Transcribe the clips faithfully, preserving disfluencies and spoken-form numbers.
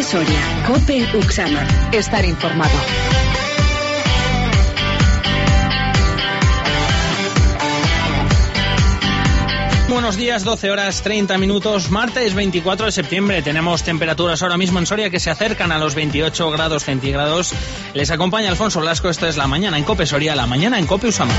COPE Soria, COPE Uxama. Estar informado. Buenos días, doce horas treinta minutos, martes veinticuatro de septiembre. Tenemos temperaturas ahora mismo en Soria que se acercan a los veintiocho grados centígrados. Les acompaña Alfonso Blasco. Esto es La Mañana en COPE Soria, La Mañana en COPE Uxama.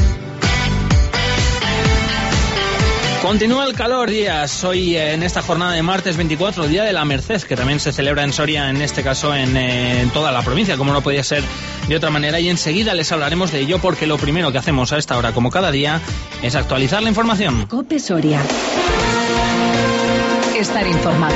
Continúa el calor, días. Hoy eh, en esta jornada de martes veinticuatro, Día de la Merced, que también se celebra en Soria, en este caso en, eh, en toda la provincia, como no podía ser de otra manera. Y enseguida les hablaremos de ello, porque lo primero que hacemos a esta hora, como cada día, es actualizar la información. COPE Soria. Estar informado.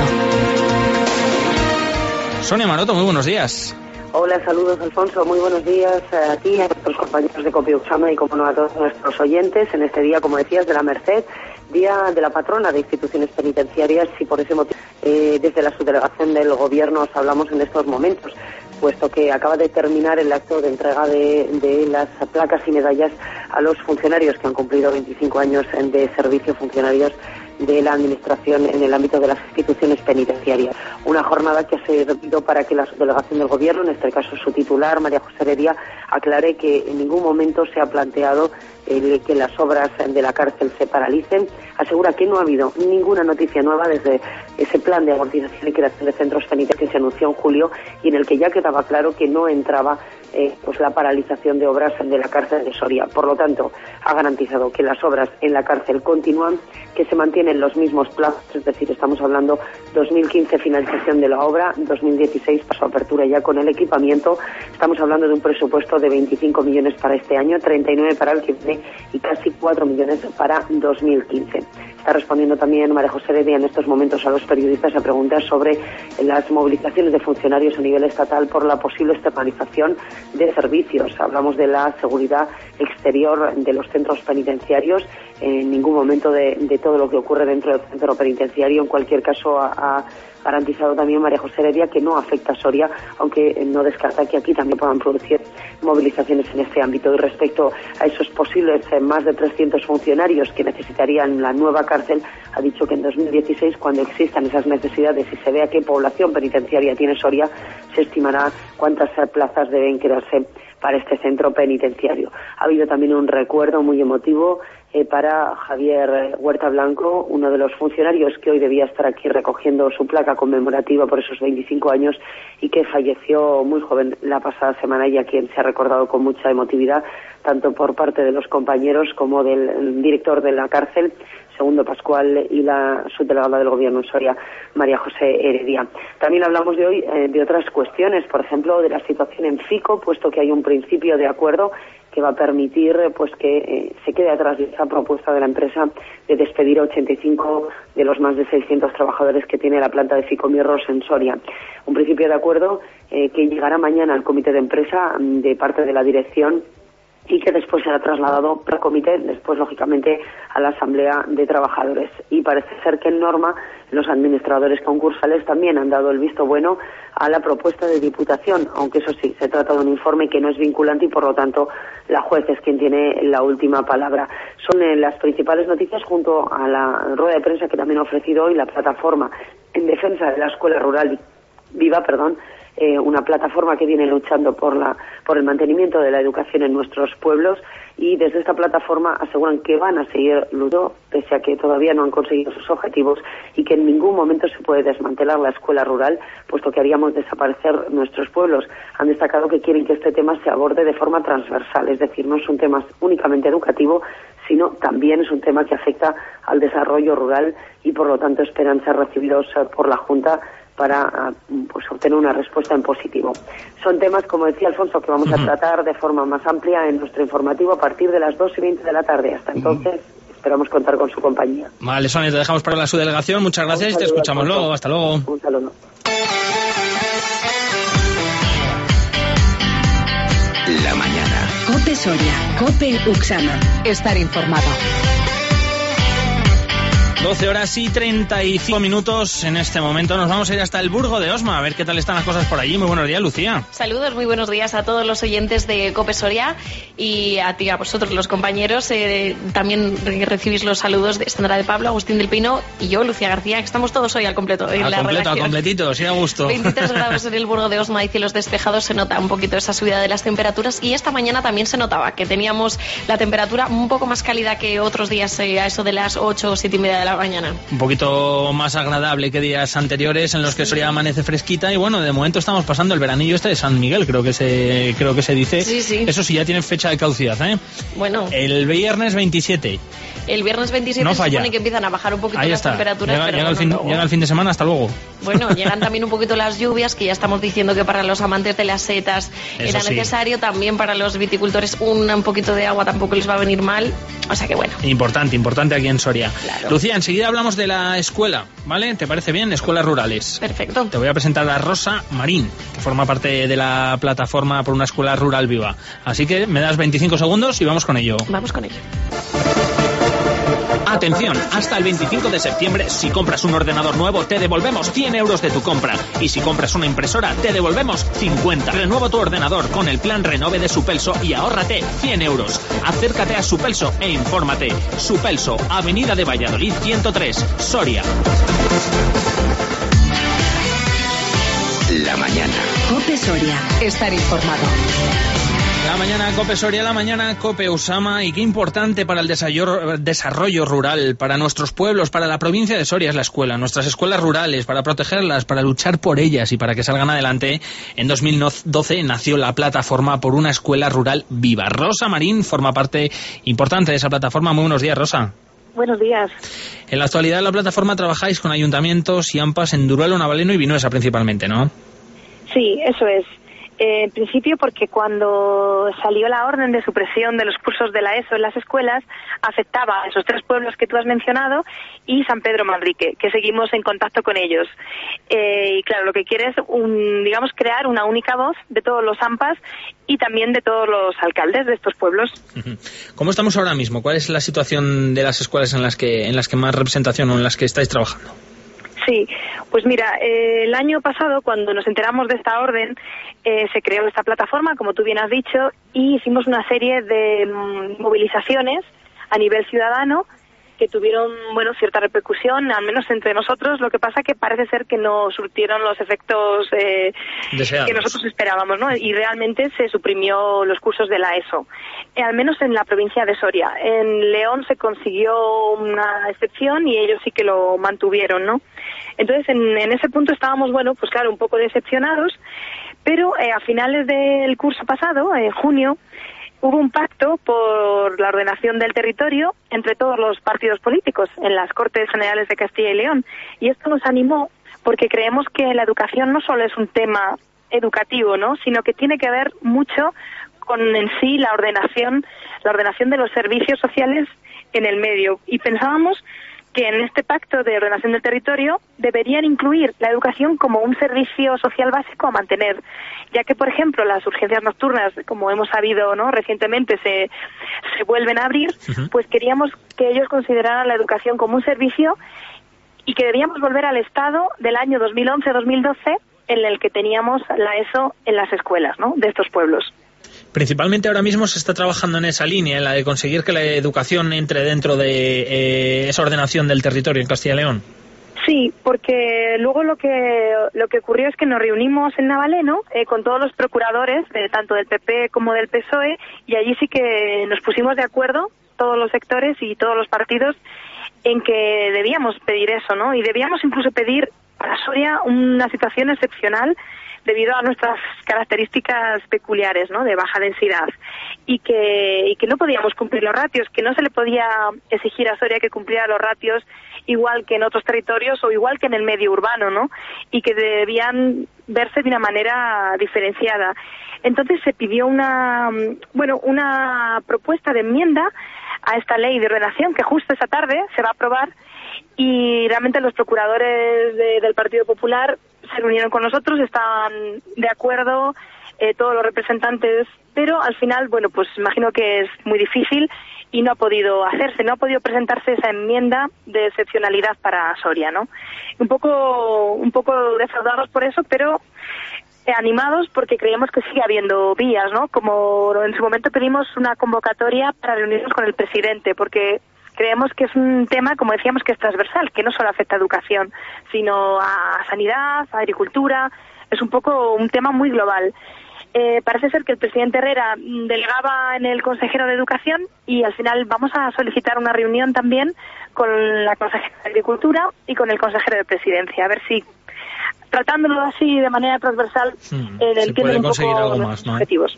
Sonia Maroto, muy buenos días. Hola, saludos Alfonso, muy buenos días a ti, a nuestros compañeros de COPE Uxama y como no a todos nuestros oyentes en este día, como decías, de la Merced, Día de la Patrona de Instituciones Penitenciarias, y por ese motivo eh, desde la subdelegación del Gobierno os hablamos en estos momentos, puesto que acaba de terminar el acto de entrega de, de las placas y medallas a los funcionarios que han cumplido veinticinco años de servicio, funcionarios de la Administración en el ámbito de las instituciones penitenciarias. Una jornada que ha servido para que la subdelegación del Gobierno, en este caso su titular, María José Heredia, aclare que en ningún momento se ha planteado el que las obras de la cárcel se paralicen. Asegura que no ha habido ninguna noticia nueva desde ese plan de amortización y creación de centros penitenciarios que se anunció en julio y en el que ya quedaba claro que no entraba eh, pues la paralización de obras de la cárcel de Soria. Por lo tanto, ha garantizado que las obras en la cárcel continúan, que se mantienen los mismos plazos, es decir, estamos hablando dos mil quince finalización de la obra, dos mil dieciséis paso a apertura ya con el equipamiento. Estamos hablando de un presupuesto de veinticinco millones para este año, treinta y nueve para el que viene y casi cuatro millones para dos mil quince. Está respondiendo también María José Heredia en estos momentos a los periodistas a preguntas sobre las movilizaciones de funcionarios a nivel estatal por la posible externalización de servicios. Hablamos de la seguridad exterior de los centros penitenciarios, en ningún momento de, de todo lo que ocurre dentro del centro penitenciario. En cualquier caso, ha, ha garantizado también María José Heredia que no afecta a Soria, aunque no descarta que aquí también puedan producir movilizaciones en este ámbito. Y respecto a esos posibles eh, más de trescientos funcionarios que necesitarían la nueva cárcel, ha dicho que en dos mil dieciséis, cuando existan esas necesidades y se vea qué población penitenciaria tiene Soria, se estimará cuántas plazas deben crearse para este centro penitenciario. Ha habido también un recuerdo muy emotivo eh, para Javier Huerta Blanco, uno de los funcionarios que hoy debía estar aquí recogiendo su placa conmemorativa por esos veinticinco años y que falleció muy joven la pasada semana, y a quien se ha recordado con mucha emotividad, tanto por parte de los compañeros como del director de la cárcel, Segundo Pascual, y la subdelegada del Gobierno en Soria, María José Heredia. También hablamos de hoy eh, de otras cuestiones, por ejemplo, de la situación en FICO, puesto que hay un principio de acuerdo que va a permitir pues que eh, se quede atrás de esa propuesta de la empresa de despedir a ochenta y cinco de los más de seiscientos trabajadores que tiene la planta de Ficomirros en Soria. Un principio de acuerdo eh, que llegará mañana al comité de empresa de parte de la dirección y que después será trasladado al comité, después lógicamente a la asamblea de trabajadores. Y parece ser que en Norma los administradores concursales también han dado el visto bueno a la propuesta de Diputación, aunque eso sí, se trata de un informe que no es vinculante y por lo tanto la juez es quien tiene la última palabra. Son eh, las principales noticias, junto a la rueda de prensa que también ha ofrecido hoy la plataforma en defensa de la escuela rural viva, perdón, Eh, una plataforma que viene luchando por la por el mantenimiento de la educación en nuestros pueblos, y desde esta plataforma aseguran que van a seguir luchando pese a que todavía no han conseguido sus objetivos y que en ningún momento se puede desmantelar la escuela rural, puesto que haríamos desaparecer nuestros pueblos. Han destacado que quieren que este tema se aborde de forma transversal, es decir, no es un tema únicamente educativo, sino también es un tema que afecta al desarrollo rural, y por lo tanto esperan ser recibidos por la Junta para pues obtener una respuesta en positivo. Son temas, como decía Alfonso, que vamos a tratar de forma más amplia en nuestro informativo a partir de las dos y veinte de la tarde. Hasta entonces, esperamos contar con su compañía. Vale, Sonia, te dejamos para la subdelegación. Muchas gracias y te escuchamos Alfonso. Luego. Hasta luego. Un saludo. La mañana. COPE Soria, COPE Uxama. Estar informado. doce horas y treinta y cinco minutos en este momento. Nos vamos a ir hasta el Burgo de Osma a ver qué tal están las cosas por allí. Muy buenos días, Lucía. Saludos, muy buenos días a todos los oyentes de COPE Soria y a ti, a vosotros los compañeros. Eh, también recibís los saludos de Sandra de Pablo, Agustín del Pino y yo, Lucía García, que estamos todos hoy al completo en al la completo, redacción. Al completito, sí, a gusto. veintitrés grados en el Burgo de Osma y cielos despejados. Se nota un poquito esa subida de las temperaturas y esta mañana también se notaba que teníamos la temperatura un poco más cálida que otros días, eh, a eso de las ocho o siete y media de la mañana. Un poquito más agradable que días anteriores en los que Soria amanece fresquita y bueno, de momento estamos pasando el veranillo este de San Miguel, creo que se creo que se dice. Sí, sí. Eso sí, ya tiene fecha de caducidad, ¿eh? Bueno. El viernes veintisiete. El viernes veintisiete no se falla. supone que empiezan a bajar un poquito Ahí las está. temperaturas. Llega, pero llega, bueno, el fin, luego... llega el fin de semana, hasta luego. Bueno, llegan también un poquito las lluvias, que ya estamos diciendo que para los amantes de las setas Eso era sí. necesario. También para los viticultores un, un poquito de agua tampoco les va a venir mal. O sea que bueno. Importante, importante aquí en Soria. Claro. Lucía, enseguida hablamos de la escuela, ¿vale? ¿Te parece bien? Escuelas rurales. Perfecto. Te voy a presentar a Rosa Marín, que forma parte de la plataforma por una escuela rural viva. Así que me das veinticinco segundos y vamos con ello. Vamos con ello. Atención, hasta el veinticinco de septiembre, si compras un ordenador nuevo, te devolvemos cien euros de tu compra. Y si compras una impresora, te devolvemos cincuenta. Renueva tu ordenador con el plan Renove de Supelso y ahórrate cien euros. Acércate a Supelso e infórmate. Supelso, Avenida de Valladolid ciento tres, Soria. La mañana. COPE Soria. Estar informado. La mañana COPE Soria, la mañana COPE Usama, y qué importante para el desarrollo, desarrollo rural, para nuestros pueblos, para la provincia de Soria es la escuela, nuestras escuelas rurales, para protegerlas, para luchar por ellas y para que salgan adelante. En dos mil doce nació la plataforma por una escuela rural viva. Rosa Marín forma parte importante de esa plataforma. Muy buenos días, Rosa. Buenos días. En la actualidad en la plataforma trabajáis con ayuntamientos y AMPAs en Duruelo, Navaleno y Vinuesa principalmente, ¿no? Sí, eso es. Eh, en principio porque cuando salió la orden de supresión de los cursos de la ESO en las escuelas, afectaba a esos tres pueblos que tú has mencionado y San Pedro Manrique, que seguimos en contacto con ellos. Eh, y claro, lo que quiere es, un, digamos, crear una única voz de todos los AMPAs y también de todos los alcaldes de estos pueblos. ¿Cómo estamos ahora mismo? ¿Cuál es la situación de las escuelas en las que, en las que más representación o en las que estáis trabajando? Sí, pues mira, eh, el año pasado, cuando nos enteramos de esta orden, eh, se creó esta plataforma, como tú bien has dicho, y hicimos una serie de mm, movilizaciones a nivel ciudadano que tuvieron, bueno, cierta repercusión, al menos entre nosotros. Lo que pasa que parece ser que no surtieron los efectos eh, que nosotros esperábamos, ¿no? Y realmente se suprimió los cursos de la ESO, eh, al menos en la provincia de Soria. En León se consiguió una excepción y ellos sí que lo mantuvieron, ¿no? Entonces, en, en ese punto estábamos, bueno, pues claro, un poco decepcionados, pero eh, a finales del curso pasado, en junio, hubo un pacto por la ordenación del territorio entre todos los partidos políticos en las Cortes Generales de Castilla y León. Y esto nos animó porque creemos que la educación no solo es un tema educativo, ¿no?, sino que tiene que ver mucho con en sí la ordenación, la ordenación de los servicios sociales en el medio. Y pensábamos que en este pacto de ordenación del territorio deberían incluir la educación como un servicio social básico a mantener, ya que, por ejemplo, las urgencias nocturnas, como hemos sabido, ¿no?, recientemente se, se vuelven a abrir, uh-huh. Pues queríamos que ellos consideraran la educación como un servicio y que debíamos volver al estado del año dos mil once dos mil doce en el que teníamos la ESO en las escuelas, ¿no?, de estos pueblos. Principalmente ahora mismo se está trabajando en esa línea, en la de conseguir que la educación entre dentro de eh, esa ordenación del territorio en Castilla y León. Sí, porque luego lo que lo que ocurrió es que nos reunimos en Navaleno eh, con todos los procuradores, de, tanto del P P como del P S O E, y allí sí que nos pusimos de acuerdo, todos los sectores y todos los partidos, en que debíamos pedir eso, ¿no? Y debíamos incluso pedir para Soria una situación excepcional debido a nuestras características peculiares, ¿no?, de baja densidad, y que, y que no podíamos cumplir los ratios, que no se le podía exigir a Soria que cumpliera los ratios igual que en otros territorios o igual que en el medio urbano, ¿no?, y que debían verse de una manera diferenciada. Entonces se pidió una, bueno, una propuesta de enmienda a esta ley de ordenación que justo esta tarde se va a aprobar, y realmente los procuradores de, del Partido Popular se reunieron con nosotros, estaban de acuerdo, eh, todos los representantes, pero al final, bueno, pues imagino que es muy difícil y no ha podido hacerse, no ha podido presentarse esa enmienda de excepcionalidad para Soria, ¿no? Un poco, un poco defraudados por eso, pero eh, animados porque creemos que sigue habiendo vías, ¿no? Como en su momento pedimos una convocatoria para reunirnos con el presidente, porque creemos que es un tema, como decíamos, que es transversal, que no solo afecta a educación, sino a sanidad, a agricultura, es un poco un tema muy global. Eh, parece ser que el presidente Herrera delegaba en el consejero de Educación y al final vamos a solicitar una reunión también con la consejera de Agricultura y con el consejero de Presidencia, a ver si, tratándolo así de manera transversal, hmm, eh, se puede conseguir algo más, ¿no? Objetivos.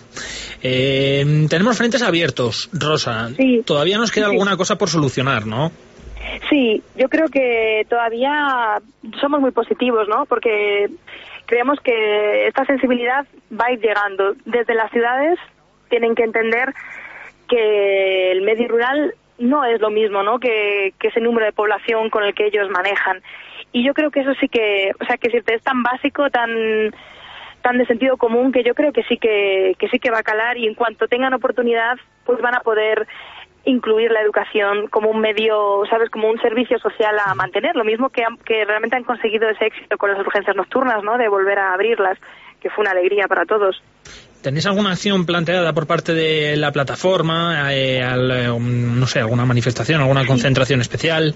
eh, tenemos frentes abiertos, Rosa. Sí, todavía nos queda sí. alguna cosa por solucionar, ¿no? Sí, yo creo que todavía somos muy positivos, ¿no? Porque creemos que esta sensibilidad va a ir llegando. Desde las ciudades tienen que entender que el medio rural no es lo mismo, ¿no? Que, que ese número de población con el que ellos manejan. Y yo creo que eso sí que, o sea, que es tan básico, tan tan de sentido común, que yo creo que sí que, que sí que va a calar, y en cuanto tengan oportunidad, pues van a poder incluir la educación como un medio, ¿sabes?, como un servicio social a mantener, lo mismo que, han, que realmente han conseguido ese éxito con las urgencias nocturnas, ¿no?, de volver a abrirlas, que fue una alegría para todos. ¿Tenéis alguna acción planteada por parte de la plataforma, eh, al, eh, no sé, alguna manifestación, alguna concentración especial?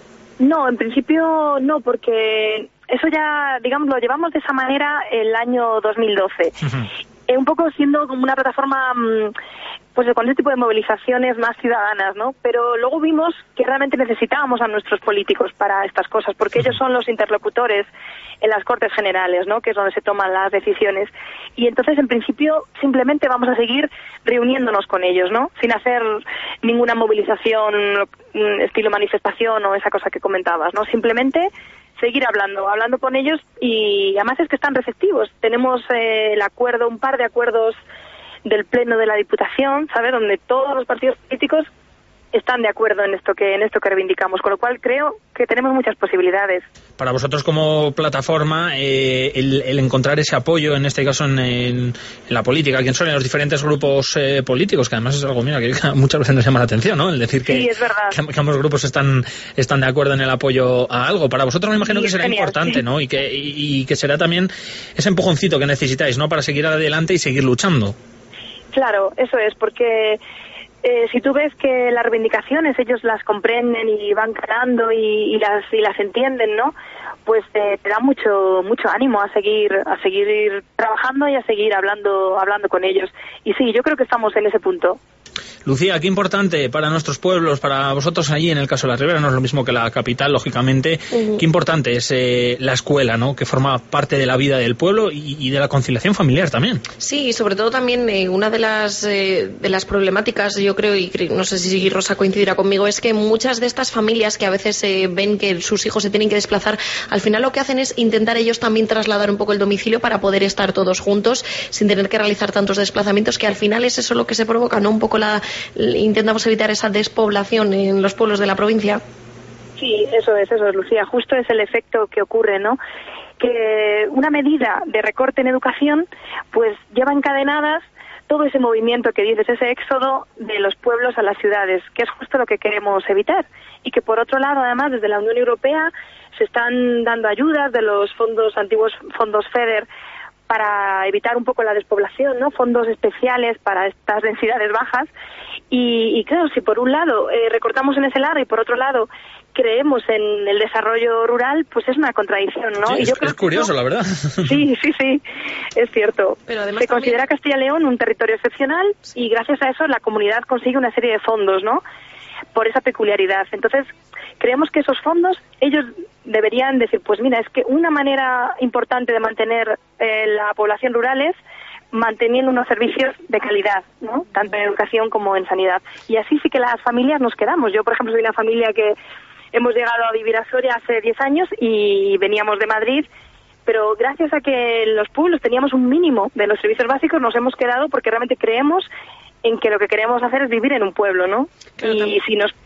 No, en principio no, porque eso ya, digamos, lo llevamos de esa manera el año dos mil doce. Uh-huh. Eh, un poco siendo como una plataforma, pues con este tipo de movilizaciones más ciudadanas, ¿no? Pero luego vimos que realmente necesitábamos a nuestros políticos para estas cosas, porque ellos son los interlocutores en las Cortes Generales, ¿no?, que es donde se toman las decisiones. Y entonces, en principio, simplemente vamos a seguir reuniéndonos con ellos, ¿no?, sin hacer ninguna movilización estilo manifestación o esa cosa que comentabas, ¿no? Simplemente seguir hablando, hablando con ellos, y además es que están receptivos. Tenemos eh, el acuerdo, un par de acuerdos del Pleno de la Diputación, ¿sabes?, donde todos los partidos políticos están de acuerdo en esto que en esto que reivindicamos, con lo cual creo que tenemos muchas posibilidades. Para vosotros como plataforma, eh, el, el encontrar ese apoyo, en este caso en, en, en la política, quién son en los diferentes grupos eh, políticos, que además es algo, mira, que muchas veces nos llama la atención, ¿no?, el decir que, sí, es verdad. que, que ambos grupos están están de acuerdo en el apoyo a algo. Para vosotros me imagino sí, que será genial, importante, sí, ¿no?, y que, y, y que será también ese empujoncito que necesitáis, ¿no?, para seguir adelante y seguir luchando. Claro, eso es, porque Eh, si tú ves que las reivindicaciones ellos las comprenden y van calando y, y las y las entienden, ¿no?, pues eh, te da mucho mucho ánimo a seguir a seguir trabajando y a seguir hablando hablando con ellos. Y sí, yo creo que estamos en ese punto. Lucía, qué importante para nuestros pueblos, para vosotros allí, en el caso de la Ribera, no es lo mismo que la capital, lógicamente, uh-huh. Qué importante es eh, la escuela, ¿no?, que forma parte de la vida del pueblo y, y de la conciliación familiar también. Sí, y sobre todo también eh, una de las eh, de las problemáticas, yo creo, y no sé si Rosa coincidirá conmigo, es que muchas de estas familias que a veces eh, ven que sus hijos se tienen que desplazar, al final lo que hacen es intentar ellos también trasladar un poco el domicilio para poder estar todos juntos sin tener que realizar tantos desplazamientos, que al final es eso lo que se provoca, ¿no?, un poco la intentamos evitar esa despoblación en los pueblos de la provincia. Sí, eso es, eso es, Lucía, justo es el efecto que ocurre, ¿no?, que una medida de recorte en educación pues lleva encadenadas todo ese movimiento que dices, ese éxodo de los pueblos a las ciudades, que es justo lo que queremos evitar, y que por otro lado, además, desde la Unión Europea se están dando ayudas de los fondos, antiguos fondos FEDER, para evitar un poco la despoblación, ¿no?, fondos especiales para estas densidades bajas. Y, y claro, si por un lado eh, recortamos en ese lado y por otro lado creemos en el desarrollo rural, pues es una contradicción, ¿no? Sí, y yo es, creo es curioso, que eso, la verdad. Sí, sí, sí, es cierto. Pero además se también considera Castilla y León un territorio excepcional y gracias a eso la comunidad consigue una serie de fondos, ¿no?, por esa peculiaridad. Entonces, creemos que esos fondos, ellos deberían decir, pues mira, es que una manera importante de mantener eh, la población rural es manteniendo unos servicios de calidad, ¿no?, tanto en educación como en sanidad. Y así sí que las familias nos quedamos. Yo, por ejemplo, soy una familia que hemos llegado a vivir a Soria hace diez años y veníamos de Madrid, pero gracias a que en los pueblos teníamos un mínimo de los servicios básicos, nos hemos quedado porque realmente creemos en que lo que queremos hacer es vivir en un pueblo, ¿no? Claro, y si nos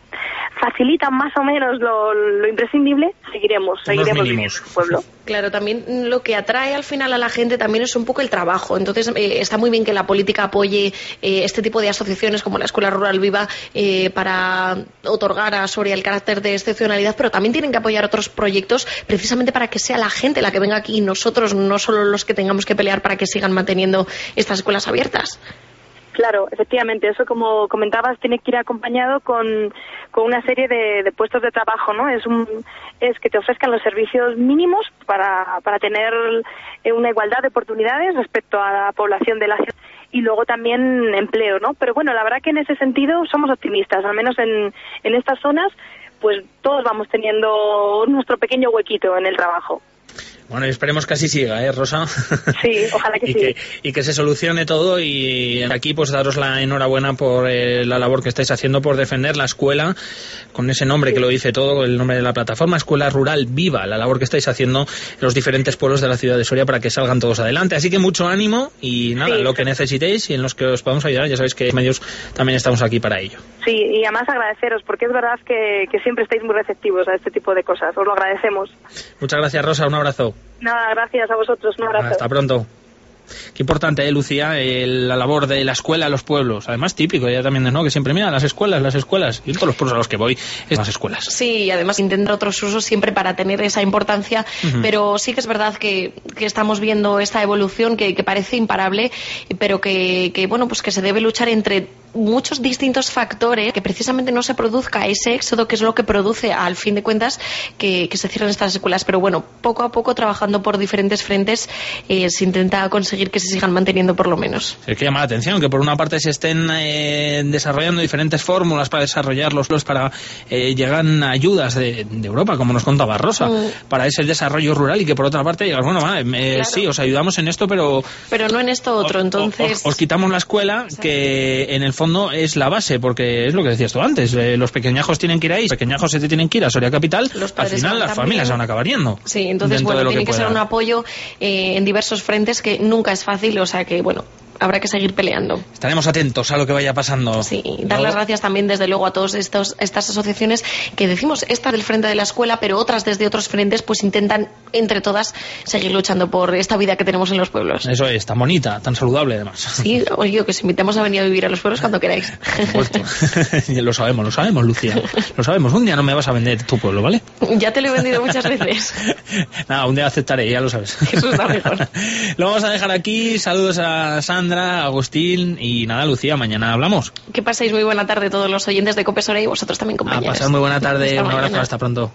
facilitan más o menos lo, lo imprescindible, seguiremos, seguiremos viviendo en el pueblo. Claro, también lo que atrae al final a la gente también es un poco el trabajo. Entonces, eh, está muy bien que la política apoye eh, este tipo de asociaciones como la Escuela Rural Viva eh, para otorgar a Soria el carácter de excepcionalidad, pero también tienen que apoyar otros proyectos precisamente para que sea la gente la que venga aquí y nosotros, no solo los que tengamos que pelear para que sigan manteniendo estas escuelas abiertas. Claro, efectivamente, eso como comentabas tiene que ir acompañado con, con una serie de, de puestos de trabajo, ¿no? Es un es que te ofrezcan los servicios mínimos para, para tener una igualdad de oportunidades respecto a la población de la ciudad y luego también empleo, ¿no? Pero bueno, la verdad que en ese sentido somos optimistas, al menos en, en estas zonas, pues todos vamos teniendo nuestro pequeño huequito en el trabajo. Bueno, y esperemos que así siga, ¿eh, Rosa? Sí, ojalá que y sí. Que, y que se solucione todo, y aquí pues daros la enhorabuena por eh, la labor que estáis haciendo por defender la escuela, con ese nombre sí. que lo dice todo, el nombre de la plataforma, Escuela Rural Viva, la labor que estáis haciendo en los diferentes pueblos de la ciudad de Soria para que salgan todos adelante. Así que mucho ánimo y nada, sí. lo que necesitéis y en los que os podamos ayudar, ya sabéis que medios también estamos aquí para ello. Sí, y además agradeceros, porque es verdad que, que siempre estáis muy receptivos a este tipo de cosas, os lo agradecemos. Muchas gracias, Rosa, un abrazo. Nada, gracias a vosotros, un abrazo. Hasta pronto. Qué importante, ¿eh, Lucía? El, la labor de la escuela a los pueblos. Además, típico, ya también, ¿no? Que siempre, mira, las escuelas, las escuelas. Y en todos los pueblos a los que voy, es las escuelas. Sí, y además intentar otros usos siempre para tener esa importancia. Uh-huh. Pero sí que es verdad que, que estamos viendo esta evolución que, que parece imparable, pero que, que, bueno, pues que se debe luchar entre muchos distintos factores, que precisamente no se produzca ese éxodo que es lo que produce, al fin de cuentas, que, que se cierren estas escuelas. Pero bueno, poco a poco, trabajando por diferentes frentes, eh, se intenta conseguir que se sigan manteniendo por lo menos. Es que llama la atención que por una parte se estén eh, desarrollando diferentes fórmulas para desarrollarlos, para eh, llegar ayudas de, de Europa, como nos contaba Rosa, mm. para ese desarrollo rural, y que por otra parte digas, bueno, va, eh, claro. sí, os ayudamos en esto, pero... Pero no en esto otro, os, entonces... Os, os quitamos la escuela, exacto. que en el fondo es la base, porque es lo que decías tú antes, eh, los pequeñajos tienen que ir ahí, los pequeñajos se tienen que ir a Soria Capital, al final las familias se van a acabar yendo. Sí, entonces bueno, tiene que, que ser un apoyo eh, en diversos frentes que nunca es fácil, o sea que bueno, habrá que seguir peleando. Estaremos atentos a lo que vaya pasando. Sí, dar las gracias también desde luego a todas estas asociaciones que decimos, esta del frente de la escuela, pero otras desde otros frentes, pues intentan entre todas seguir luchando por esta vida que tenemos en los pueblos. Eso es, tan bonita, tan saludable además. Sí, oye, que os invitamos a venir a vivir a los pueblos cuando queráis. Por supuesto. Lo sabemos, lo sabemos, Lucía. Lo sabemos. Un día no me vas a vender tu pueblo, ¿vale? Ya te lo he vendido muchas veces. Nada, un día aceptaré, ya lo sabes. Eso está mejor. Lo vamos a dejar aquí. Saludos a Sandra, Agustín y nada, Lucía, mañana hablamos. Que paséis muy buena tarde todos los oyentes de Cope Soria y vosotros también, compañeros. A pasar muy buena tarde, un abrazo, hasta pronto.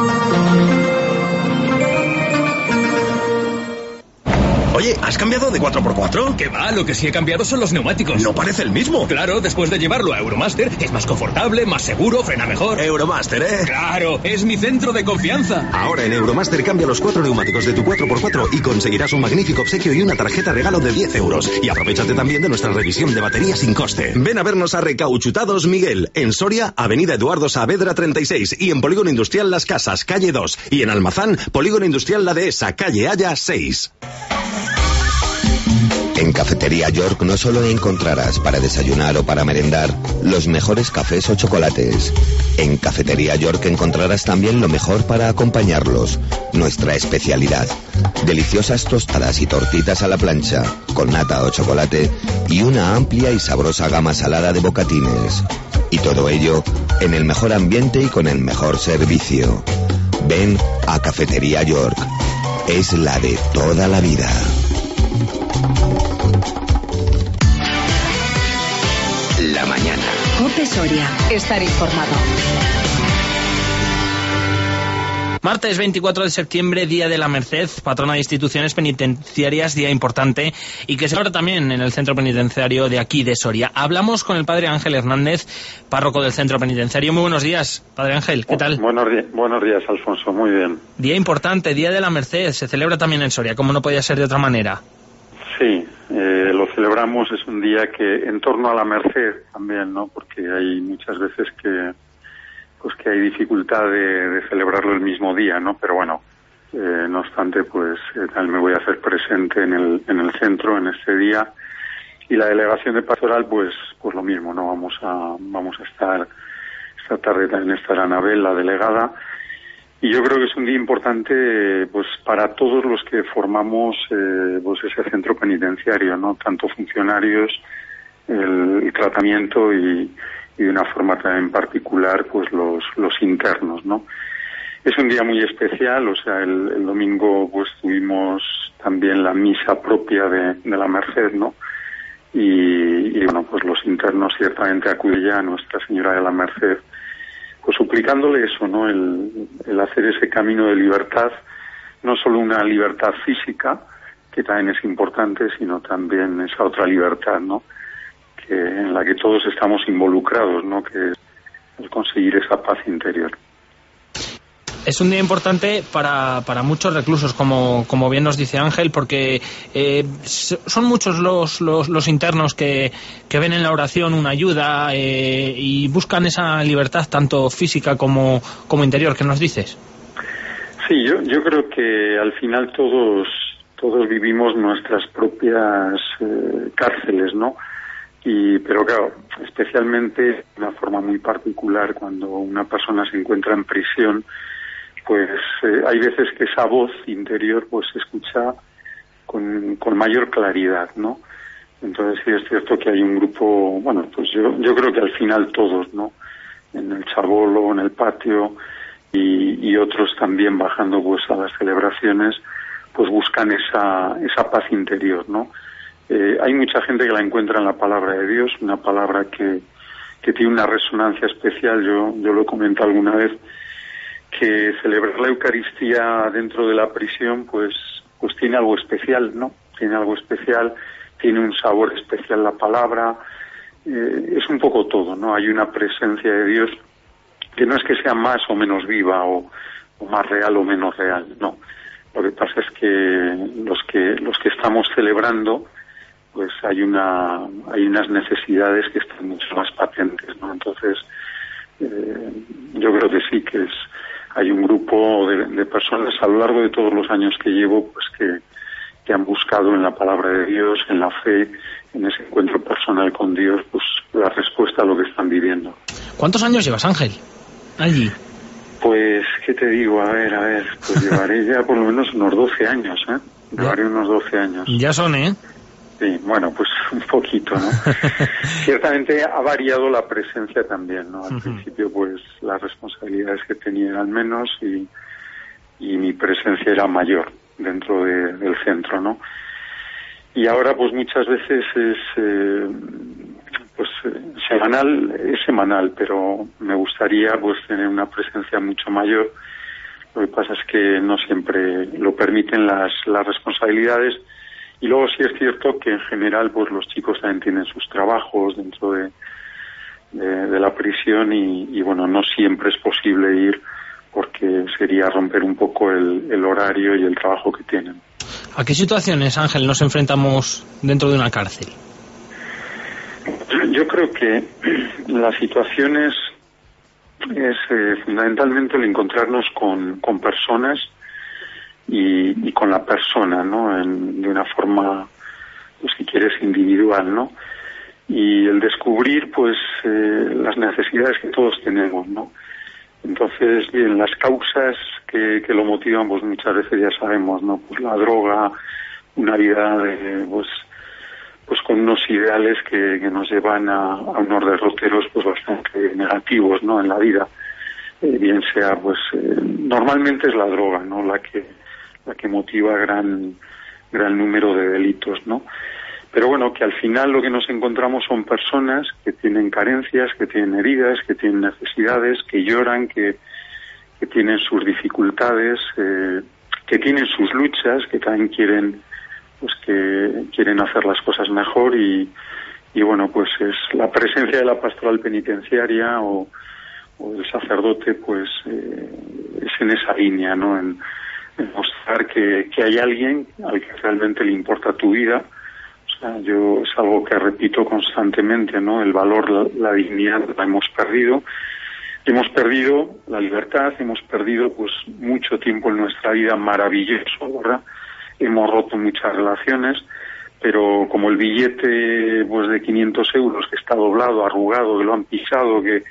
Oye, ¿has cambiado de cuatro por cuatro? ¿Qué va? Lo que sí he cambiado son los neumáticos. No parece el mismo. Claro, después de llevarlo a Euromaster, es más confortable, más seguro, frena mejor. Euromaster, ¿eh? Claro, es mi centro de confianza. Ahora en Euromaster cambia los cuatro neumáticos de tu cuatro por cuatro y conseguirás un magnífico obsequio y una tarjeta regalo de diez euros. Y aprovechate también de nuestra revisión de batería sin coste. Ven a vernos a Recauchutados Miguel, en Soria, Avenida Eduardo Saavedra treinta y seis, y en Polígono Industrial Las Casas, calle dos, y en Almazán, Polígono Industrial La Dehesa, calle Haya seis. En Cafetería York no solo encontrarás para desayunar o para merendar los mejores cafés o chocolates. En Cafetería York encontrarás también lo mejor para acompañarlos, nuestra especialidad. Deliciosas tostadas y tortitas a la plancha, con nata o chocolate, y una amplia y sabrosa gama salada de bocatines. Y todo ello en el mejor ambiente y con el mejor servicio. Ven a Cafetería York. Es la de toda la vida. La mañana. Cope Soria. Estar informado. Martes veinticuatro de septiembre, Día de la Merced, patrona de instituciones penitenciarias, día importante y que se celebra también en el centro penitenciario de aquí de Soria. Hablamos con el padre Ángel Hernández, párroco del centro penitenciario. Muy buenos días, padre Ángel, ¿qué tal? Buenos, di- buenos días, Alfonso, muy bien. Día importante, Día de la Merced, se celebra también en Soria, como no podía ser de otra manera. Sí, eh, lo celebramos, es un día que en torno a la Merced también, ¿no? Porque hay muchas veces que pues que hay dificultad de, de celebrarlo el mismo día, ¿no? Pero bueno, eh, no obstante, pues eh, también me voy a hacer presente en el en el centro en este día, y la delegación de pastoral, pues pues lo mismo, ¿no? Vamos a vamos a estar esta tarde también estará Anabel, la delegada. Y yo creo que es un día importante pues para todos los que formamos eh, pues ese centro penitenciario, ¿no? Tanto funcionarios, el, el tratamiento y, y de una forma también particular pues los, los internos, ¿no? Es un día muy especial, o sea, el, el domingo pues tuvimos también la misa propia de, de la Merced, ¿no? Y, y bueno, pues los internos ciertamente acuden ya a Nuestra Señora de la Merced, pues suplicándole eso, ¿no? El, el hacer ese camino de libertad, no solo una libertad física, que también es importante, sino también esa otra libertad, ¿no? Que, en la que todos estamos involucrados, ¿no? Que es el conseguir esa paz interior. Es un día importante para, para muchos reclusos, como, como bien nos dice Ángel, porque eh, son muchos los, los, los internos que, que ven en la oración una ayuda eh, y buscan esa libertad tanto física como, como interior. ¿Qué nos dices? Sí, yo, yo creo que al final todos, todos vivimos nuestras propias eh, cárceles, ¿no? Y, pero claro, especialmente de una forma muy particular cuando una persona se encuentra en prisión, pues eh, hay veces que esa voz interior pues se escucha con, con mayor claridad, ¿no? Entonces sí es cierto que hay un grupo, bueno, pues yo yo creo que al final todos, ¿no? En el Chabolo, en el patio y, y otros también bajando pues a las celebraciones, pues buscan esa esa paz interior, ¿no? Eh, hay mucha gente que la encuentra en la palabra de Dios, una palabra que que tiene una resonancia especial. Yo yo lo he comentado alguna vez, que celebrar la Eucaristía dentro de la prisión pues pues tiene algo especial, ¿no? Tiene algo especial, tiene un sabor especial la palabra, eh, es un poco todo, ¿no? Hay una presencia de Dios que no es que sea más o menos viva o, o más real o menos real, no. Lo que pasa es que los que los que estamos celebrando pues hay una hay unas necesidades que están mucho más patentes, ¿no? Entonces eh, yo creo que sí que es hay un grupo de, de personas a lo largo de todos los años que llevo, pues que, que han buscado en la palabra de Dios, en la fe, en ese encuentro personal con Dios, pues la respuesta a lo que están viviendo. ¿Cuántos años llevas, Ángel, allí? Pues, ¿qué te digo? A ver, a ver, pues llevaré ya por lo menos unos doce años, ¿eh? Llevaré unos doce años. Ya son, ¿eh? Sí, bueno, pues un poquito, ¿no? Ciertamente ha variado la presencia también, ¿no? Al uh-huh. principio, pues, las responsabilidades que tenía eran menos y, y mi presencia era mayor dentro de, del centro, ¿no? Y ahora, pues, muchas veces es, eh, pues, eh, semanal, es semanal, pero me gustaría, pues, tener una presencia mucho mayor. Lo que pasa es que no siempre lo permiten las, las responsabilidades. Y luego sí es cierto que en general pues los chicos también tienen sus trabajos dentro de, de, de la prisión y, y bueno, no siempre es posible ir porque sería romper un poco el, el horario y el trabajo que tienen. ¿A qué situaciones, Ángel, nos enfrentamos dentro de una cárcel? Yo, yo creo que las situaciones es eh, fundamentalmente el encontrarnos con, con personas Y, y con la persona, ¿no? En, de una forma, pues si quieres, individual, ¿no? Y el descubrir, pues, eh, las necesidades que todos tenemos, ¿no? Entonces, bien, las causas que, que lo motivan, pues muchas veces ya sabemos, ¿no? Pues la droga, una vida de, pues, pues con unos ideales que, que nos llevan a, a unos derroteros, pues bastante negativos, ¿no? En la vida. Eh, bien sea, pues, eh, normalmente es la droga, ¿no? La que la que motiva gran gran número de delitos, ¿no? Pero bueno, que al final lo que nos encontramos son personas que tienen carencias, que tienen heridas, que tienen necesidades, que lloran, que, que tienen sus dificultades, eh, que tienen sus luchas, que también quieren, pues que quieren hacer las cosas mejor y, y bueno, pues es la presencia de la pastoral penitenciaria o, o del sacerdote, pues eh, es en esa línea, ¿no? En, demostrar que, que hay alguien al que realmente le importa tu vida. O sea, yo es algo que repito constantemente, ¿no? El valor, la, la dignidad la hemos perdido. Hemos perdido la libertad, hemos perdido pues mucho tiempo en nuestra vida maravilloso, ¿verdad? Hemos roto muchas relaciones, pero como el billete pues de quinientos euros que está doblado, arrugado, que lo han pisado, que,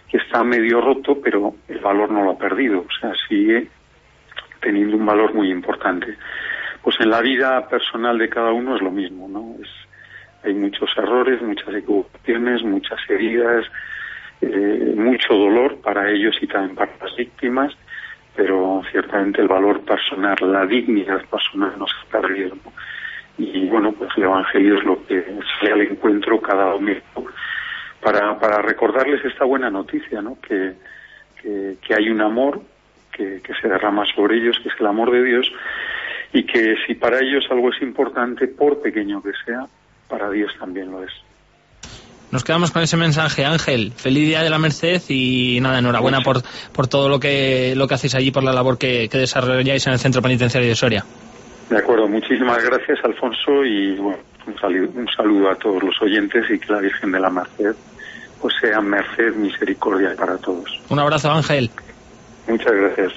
que está medio roto, pero el valor no lo ha perdido, o sea, sigue teniendo un valor muy importante. Pues en la vida personal de cada uno es lo mismo, ¿no? Es, hay muchos errores, muchas equivocaciones, muchas heridas, eh, mucho dolor para ellos y también para las víctimas, pero ciertamente el valor personal, la dignidad personal no se ha perdido, ¿no? Y bueno, pues el Evangelio es lo que sale al encuentro cada domingo para, para recordarles esta buena noticia, ¿no? Que, que, que hay un amor que, que se derrama sobre ellos, que es el amor de Dios, y que si para ellos algo es importante, por pequeño que sea, para Dios también lo es. Nos quedamos con ese mensaje, Ángel. Feliz Día de la Merced y nada, enhorabuena por, por todo lo que lo que hacéis allí, por la labor que, que desarrolláis en el Centro Penitenciario de Soria. De acuerdo, muchísimas gracias, Alfonso, y bueno, un saludo, un saludo a todos los oyentes y que la Virgen de la Merced pues sea merced, misericordia para todos. Un abrazo, Ángel. Muchas gracias.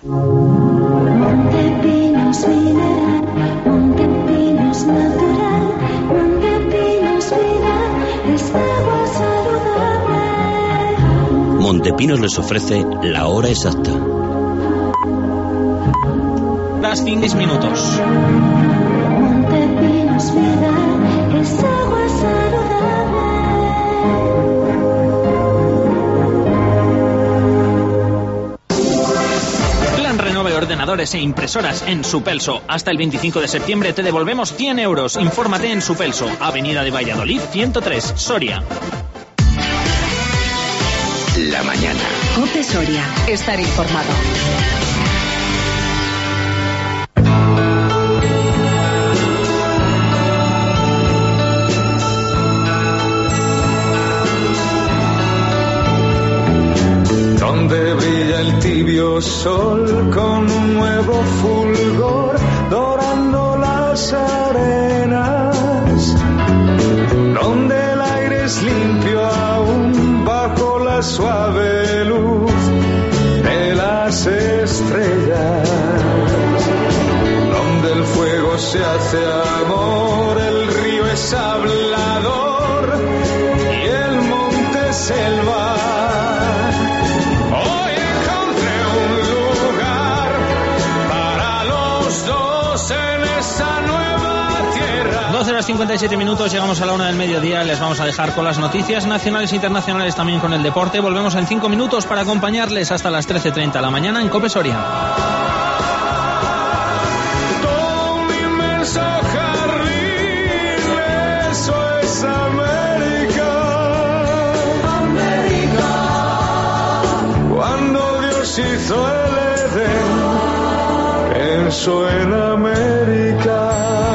Montepinos mineral, Montepinos natural, Montepinos vida, es agua saludable. Montepinos les ofrece la hora exacta. Las cinco minutos. Montepinos vida, es agua saludable. Renove ordenadores e impresoras en Supelso. Hasta el veinticinco de septiembre te devolvemos cien euros. Infórmate en Supelso, Avenida de Valladolid ciento tres, Soria. La mañana. COPE Soria. Estar informado. Donde brilla el tibio sol con un nuevo fulgor, dorando las arenas. Donde el aire es limpio aún bajo la suave luz de las estrellas. Donde el fuego se hace amor, el río es hablador y el monte selva. doce horas cincuenta y siete minutos, llegamos a la una del mediodía, les vamos a dejar con las noticias nacionales e internacionales, también con el deporte. Volvemos en cinco minutos para acompañarles hasta las trece treinta de la mañana en COPE Soria. Todo un inmenso jardín, eso es América. América. Cuando Dios hizo el Edén, pensó en América.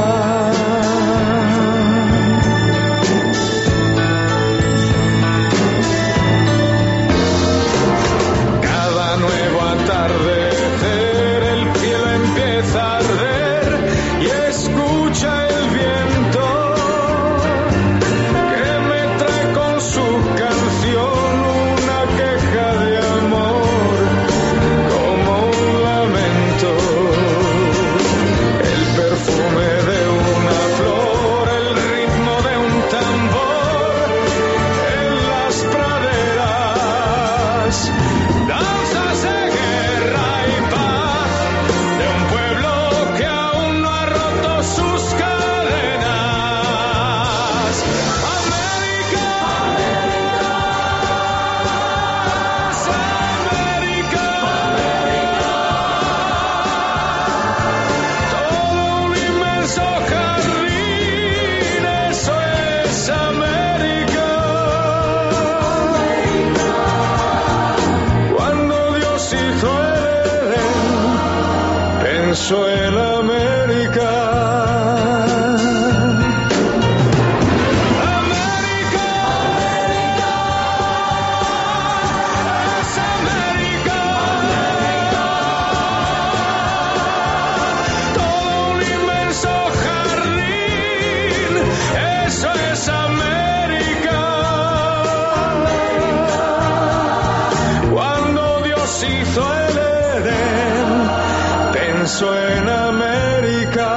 Pensó en América. América, América, es América, América. Todo un inmenso jardín, eso es América. América. Cuando Dios hizo el Edén, pensó en América.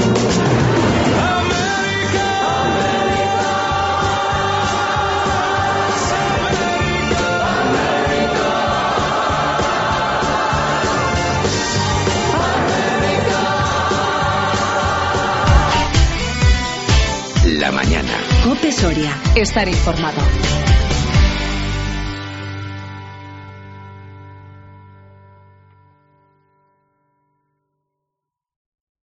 América, América, la mañana. Cope Soria. Estar informado.